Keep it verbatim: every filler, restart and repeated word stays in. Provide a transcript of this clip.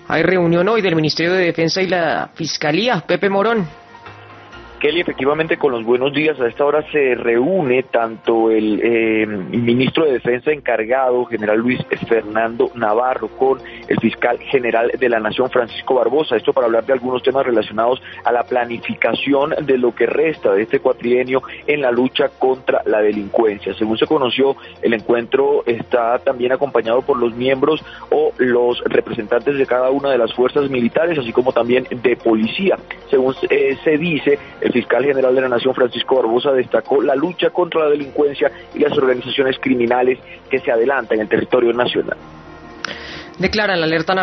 Hay reunión hoy del Ministerio de Defensa y la Fiscalía. Pepe Morón. Kelly, efectivamente, con los buenos días, a esta hora se reúne tanto el eh, ministro de Defensa encargado, general Luis Fernando Navarro, con el fiscal general de la Nación, Francisco Barbosa, esto para hablar de algunos temas relacionados a la planificación de lo que resta de este cuatrienio en la lucha contra la delincuencia. Según se conoció, el encuentro está también acompañado por los miembros o los representantes de cada una de las fuerzas militares, así como también de policía. Según eh, se dice, el fiscal general de la Nación, Francisco Barbosa, destacó la lucha contra la delincuencia y las organizaciones criminales que se adelantan en el territorio nacional. Declara la alerta